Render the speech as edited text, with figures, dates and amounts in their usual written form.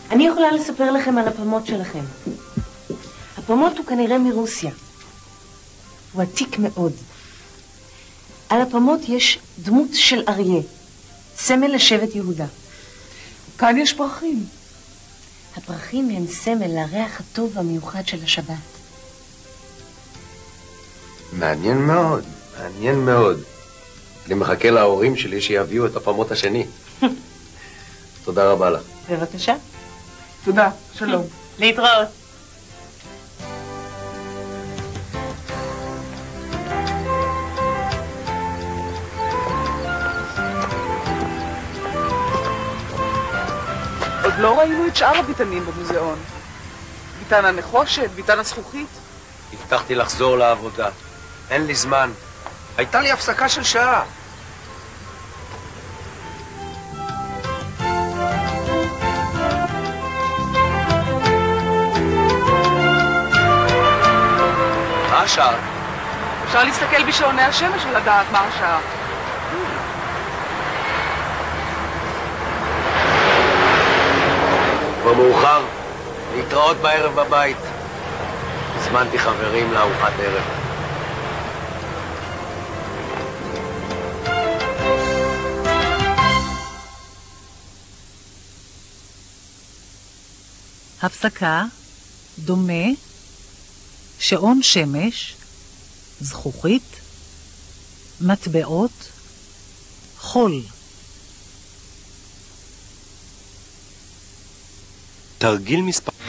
אני יכולה לספר לכם על הפמות שלכם. הפמות הוא כנראה מרוסיה. הוא עתיק מאוד. על הפמות יש דמות של אריה, סמל לשבט יהודה. כאן יש פרחים. הפרחים הם סמל לריח הטוב והמיוחד של השבת. מעניין מאוד, מעניין מאוד. אני מחכה להורים שלי שיביאו את הפמות השני. תודה רבה לך. בבקשה. תודה, שלום. להתראות. עוד לא ראינו את שאר הביתנים במוזיאון. ביתן הנחושת, ביתן הזכוכית. הבטחתי לחזור לעבודה. אין לי זמן. הייתה לי הפסקה של שעה. מה השעה? אפשר להסתכל בשעוני השמש ולדעת מה השעה. כבר מאוחר, להתראות בערב בבית. הזמנתי חברים לארוחת ערב. הפסקה, דומה, שעון שמש, זכוכית, מטבעות, חול. תרגיל מספר